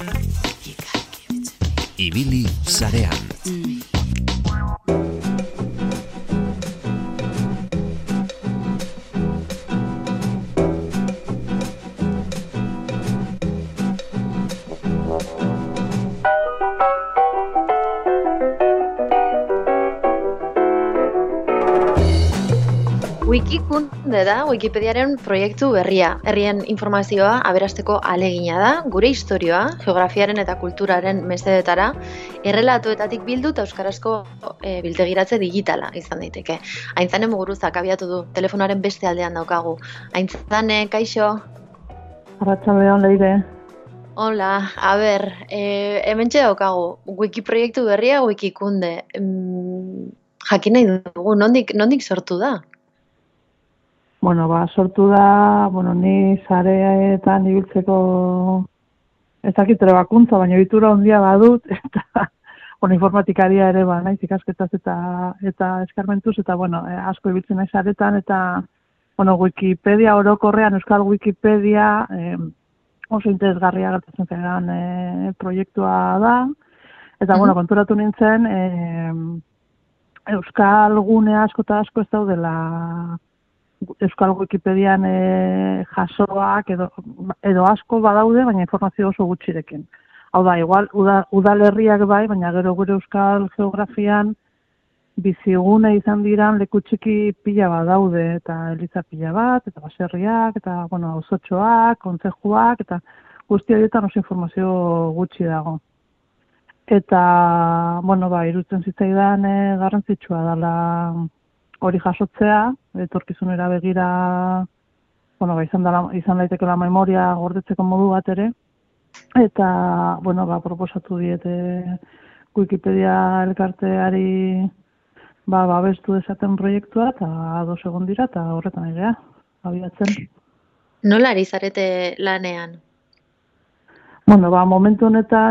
Ibili sarean. Wikikunde da Wikipediaren proiektu berria. Herrien informazioa aberasteko ahalegina da, gure historioa, geografiaren eta kulturaren mesedetara, errelatuetatik bildu eta euskarazko biltegiratze digitala izan daiteke. Aintzane Muguruzak abiatu du, telefonaren beste aldean daukagu. Aintzane, kaixo? Arratsaldeon Leire. Hola, hementxe daukagu, Wiki proiektu berria Wikikunde. Jakin nahi dugu, nondik sortu da? Sortu da, ni sareetan ibiltzeko ez dakit trebakuntza, baina ohitura handia badut, eta informatikaria ere naiz ikasketaz eta eskarmentuz, eta asko ibiltzen naiz sareetan, eta Wikipedia orokorrean, Euskal Wikipedia oso interesgarria gertatzen zaidan proiektua da, eta konturatu nintzen Euskal gune asko eta asko ez daudela Euskal Wikipedian jasoak edo asko badaude, baina informazio oso gutxirekin. Hau da, igual, udalerriak bai, baina gero gure Euskal geografian bizigune izan diran leku txiki pila badaude, eta eliza pila bat, eta baserriak, eta auzotxoak, kontzejuak, eta guzti horietan oso informazio gutxi dago. Eta, iruditzen zitzaidan garrantzitsua dela hori jasotzea, etorkizunera begira, izan daitekeela memoria gordetzeko modu bat ere, eta, proposatu diete Wikipedia elkarteari babestu dezaten proiektua, eta ados egon dira, eta horretan egia, abiatzen. Nola ari zarete lanean? Momentu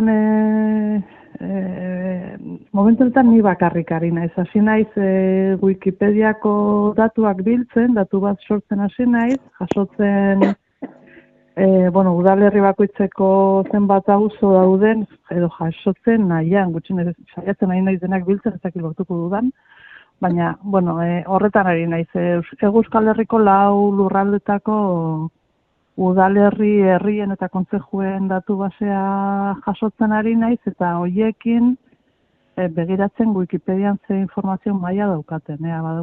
honetan ni bakarrik ari naiz. Hasi naiz Wikipediako datuak biltzen, datu bat sortzen hasi naiz, jasotzen udalerri bakoitzeko zenbat auzo dauden, edo jasotzen nahian, gutxinez saiatzen nahi naiz denak biltzen, ez dakit lortuko dudan, baina, horretan ari naiz. Euskal Herriko 4 lurraldetako udalerri, herrien eta kontzejuen datu basea jasotzen ari naiz, eta horiekin begiratzen Wikipedian ze informazio maila daukaten.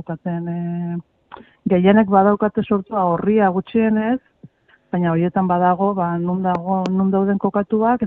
Gehienek badaukate sortua horria gutxienez, baina horietan badago, nun dauden kokatuak,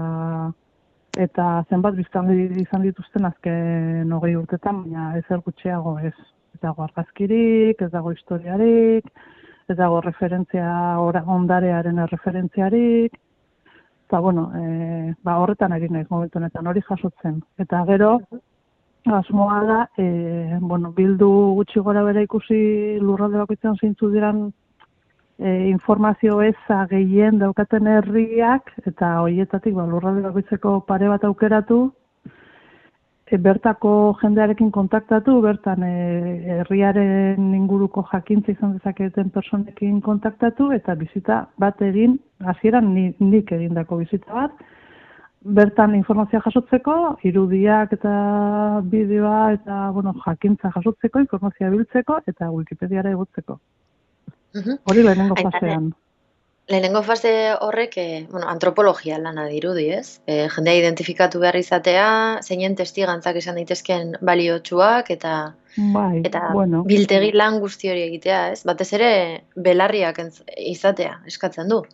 eta zenbat biztanle izan dituzten azken 20 urtetan, baina ezer gutxiago ez. Ez dago argazkirik, ez dago historiarik, ez dago referentzia, ondarearen referentziarik, eta horretan ari naiz momentu honetan, hori jasotzen. Eta gero, asmoa da, bildu gutxi gora bera ikusi lurralde bakoitzean zeintzu diran informazio eza gehien daukaten herriak, eta horietatik lurralde bakoitzeko pare bat aukeratu, bertako jendearekin kontaktatu, bertan herriaren inguruko jakintza izan dezaketen personekin kontaktatu, eta bizita bat egin, hasieran nik egindako bizita bat, bertan informazioa jasotzeko, irudiak eta bideoa eta jakintza jasotzeko, informazioa biltzeko eta Wikipediara egotzeko. Hori lehenengo fasean. Lehenengo fase horrek, antropologia lana dirudi, ez? Jendea identifikatu behar izatea, zeinen testigantzak izan daitezkeen baliotsuak, eta biltegi lan guzti hori egitea, ez? Batez ere, belarriak izatea, eskatzen du.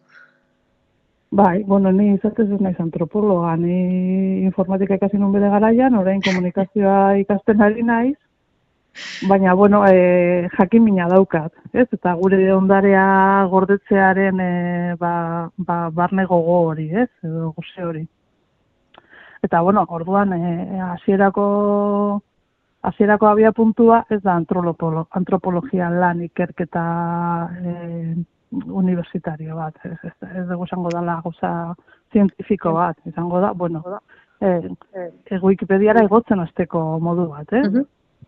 Ni izatez ez naiz antropologa, ni informatika ikasi nun bere garaian, orain komunikazioa ikasten ari naiz, baina, jakin-mina daukat, ez? Eta gure ondarea gordetzearen barne gogo hori, ez? Edo goze hori. Eta, orduan, hasierako abia puntua ez da antropologia lan ikerketa universitario bat, ez dugu izango dela gauza zientifiko bat, izango da, Wikipediara egotzen hasteko modu bat, ez?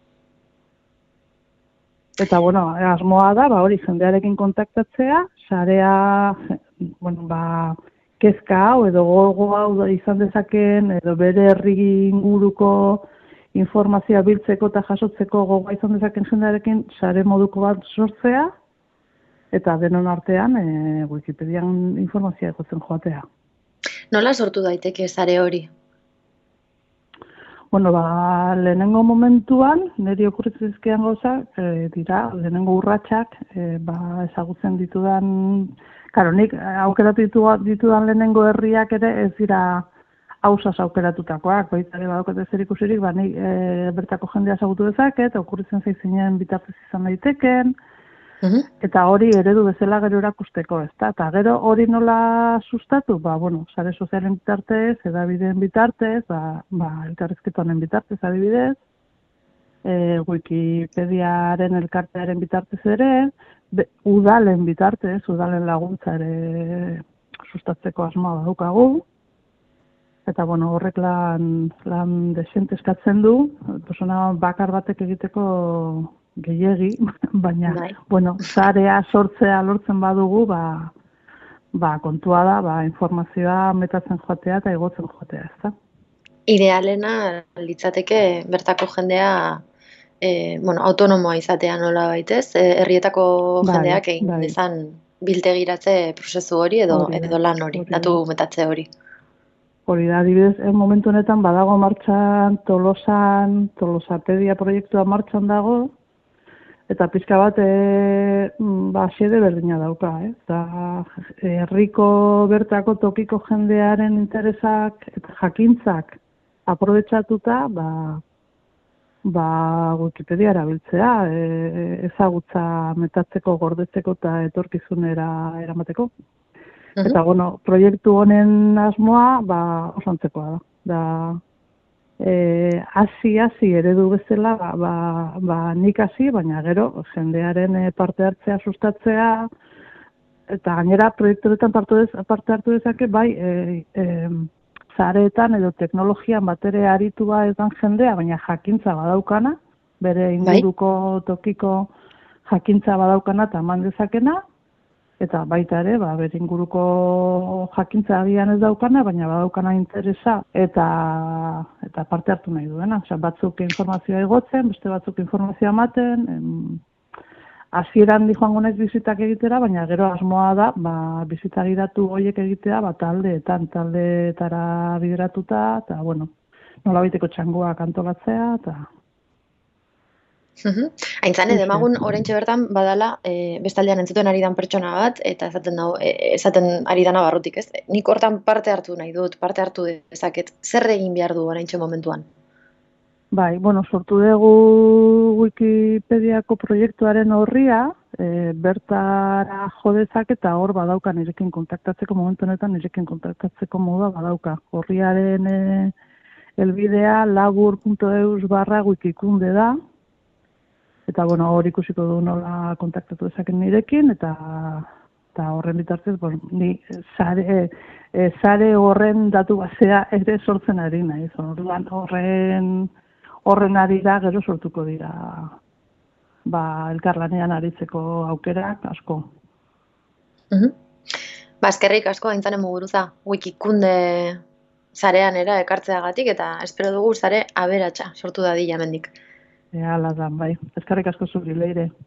Eta, asmoa da, hori jendearekin kontaktatzea, sarea, kezka hau edo gogo hau da izan dezakeen edo bere herri inguruko informazioa biltzeko eta jasotzeko gogoa izan dezaken jendearekin sare moduko bat sortzea eta denon artean Wikipedian informazioa egotzen joatea. Nola sortu daiteke sare hori? Bueno, lehenengo momentuan, niri okurritzen zizkidan gauzak, dira, lehenengo urratsak, ezagutzen ditudan, karo, nik aukeratu ditudan lehenengo herriak ere ez dira hausaz aukeratutakoak, baita ere badaukat zer ikusirik, nik bertako jendea ezagutu dezaket, okurritzen zaizinen bitartez izan daiteken, eta hori eredu bezala gero erakusteko, ezta? Eta gero hori nola sustatu? Sare sozialen bitartez, hedabideen bitartez, elkarrizketa honen bitartez adibidez, Wikipediaren elkartearen bitartez ere, udalen bitartez, udalen laguntza ere sustatzeko asmoa badaukagu. Eta horrek lan desente eskatzen du, persona bakar batek egiteko gehiegi, baina, zarea sortzea lortzen badugu, kontua da, informazioa metatzen joatea eta igotzen joatea, ezta? Idealena litzateke bertako jendea autonomoa izatea nola baitez, herrietako jendeak egin dezan biltegiratze prozesu hori edo lan hori, datu metatze hori. Hori da, adibidez, momentu honetan badago martxan Tolosapedia proiektua martxan dago, eta pixka bat, xede berdina dauka, eta herriko bertako tokiko jendearen interesak eta jakintzak aprobetxatuta, Wikipedia erabiltzea, ezagutza metatzeko, gordetzeko eta etorkizunera eramateko. Eta, proiektu honen asmoa, osantzekoa da. Hasi eredu bezala, nik hasi, baina gero jendearen parte hartzea sustatzea, eta gainera proiektuetan parte hartu dezake, zareetan edo teknologian batere aritua ez dan jendea, baina jakintza badaukana, bere inguruko tokiko jakintza badaukana eta eman dezakena, eta baita ere, bere inguruko jakintza agian ez daukana, baina badaukana interesa eta parte hartu nahi duena. Batzuk informazioa igotzen, beste batzuk informazioa ematen, hasieran joango naiz bizitak egitera, baina gero asmoa da, bizita gidatu horiek egitea, taldeetara bideratuta, eta, nola baiteko txangoak antolatzea, eta... Aintzane, demagun oraintxe bertan badala bestaldean entzuten ari dan pertsona bat, eta esaten ari dana barrutik, ez? Nik hortan parte hartu nahi dut, parte hartu dezaket. Zer egin behar du oraintxe momentuan? Sortu dugu Wikipediako proiektuaren horria, bertara jo dezaket eta hor badauka nirekin kontaktatzeko momentu honetan, nirekin kontaktatzeko modua badauka. Horriaren helbidea labur.eus/wikikunde da, eta hor ikusiko du nola kontaktatu dezaken nirekin, eta horren bitartez, ni sare horren datu basea ere sortzen ari naiz. Horren ari da, gero sortuko dira elkarlanean aritzeko aukerak asko. Eskerrik asko Aintzane Muguruza, Wikikunde sarean ekartzeagatik, eta espero dugu sare aberatsa sortu dadila hemendik. Hala da, bai. Eskerrik asko zuri, Leire.